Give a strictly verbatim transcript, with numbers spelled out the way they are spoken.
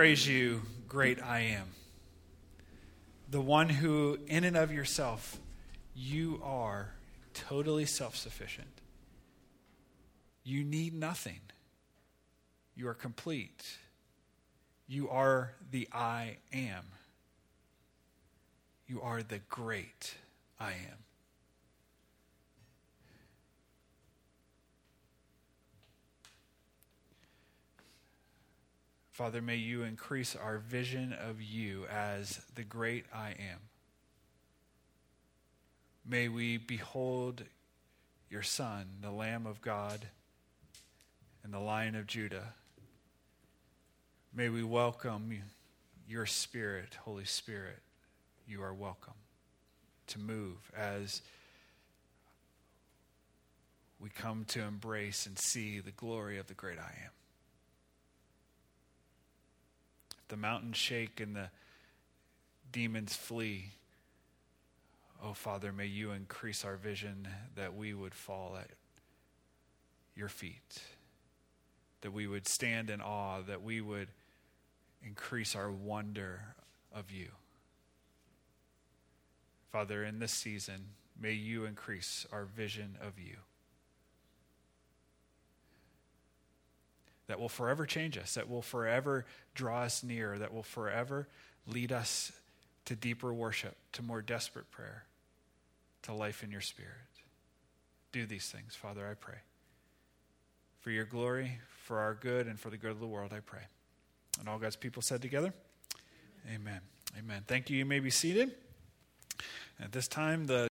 praise you, great I am. The one who, in and of yourself, you are totally self-sufficient. You need nothing. You are complete. You are the I am. You are the great I am. Father, may you increase our vision of you as the great I am. May we behold your Son, the Lamb of God and the Lion of Judah. May we welcome your Spirit, Holy Spirit. You are welcome to move as we come to embrace and see the glory of the great I am. The mountains shake and the demons flee. Oh, Father, may you increase our vision that we would fall at your feet, that we would stand in awe, that we would increase our wonder of you. Father, in this season, may you increase our vision of you. That will forever change us, that will forever draw us near, that will forever lead us to deeper worship, to more desperate prayer, to life in your Spirit. Do these things, Father, I pray. For your glory, for our good, and for the good of the world, I pray. And all God's people said together, amen. Amen. Amen. Thank you. You may be seated. At this time, the